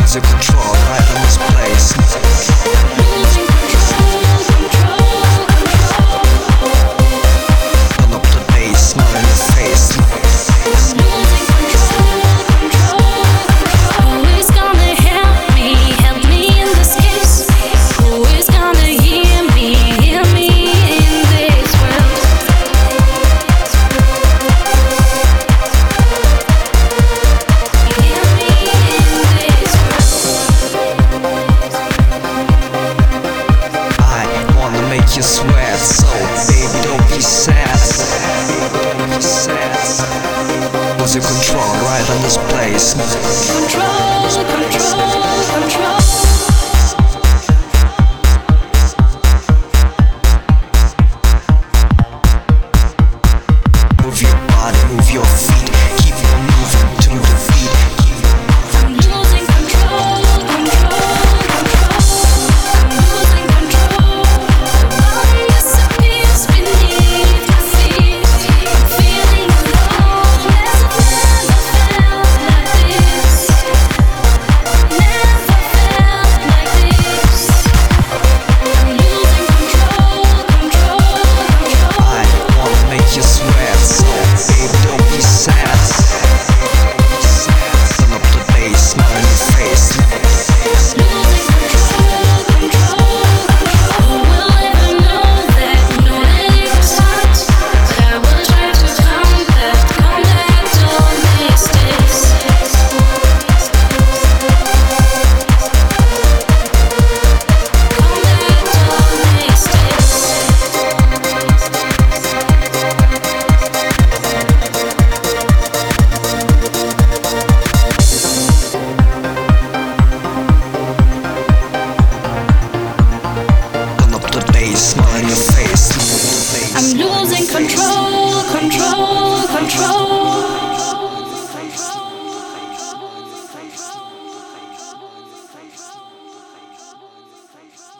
losing control right in this place. Turn up the bass, smile in your face. Who is gonna help me in this case? Who is gonna hear me in this world? Hear me in this world. I wanna make you sweat, so baby don't be sad. Don't be sad. Losing control right in this place. Control, control.